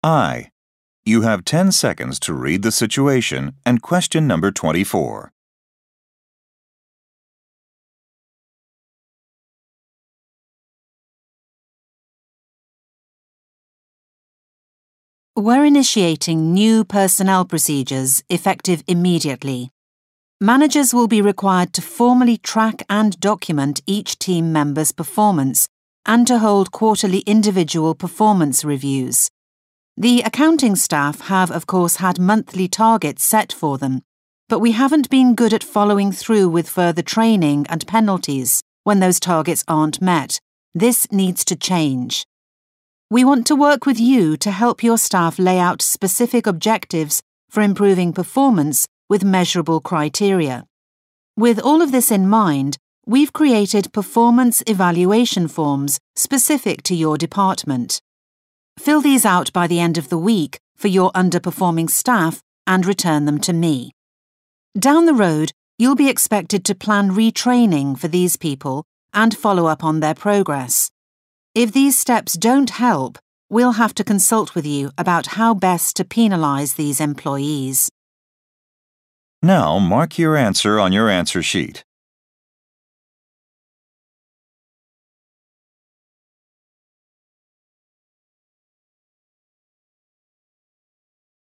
I. You have 10 seconds to read the situation and question number 24. We're initiating new personnel procedures effective immediately. Managers will be required to formally track and document each team member's performance and to hold quarterly individual performance reviews. The accounting staff have, of course, had monthly targets set for them, but we haven't been good at following through with further training and penalties when those targets aren't met. This needs to change. We want to work with you to help your staff lay out specific objectives for improving performance with measurable criteria. With all of this in mind, we've created performance evaluation forms specific to your department. Fill these out by the end of the week for your underperforming staff and return them to me. Down the road, you'll be expected to plan retraining for these people and follow up on their progress. If these steps don't help, we'll have to consult with you about how best to penalise these employees. Now mark your answer on your answer sheet.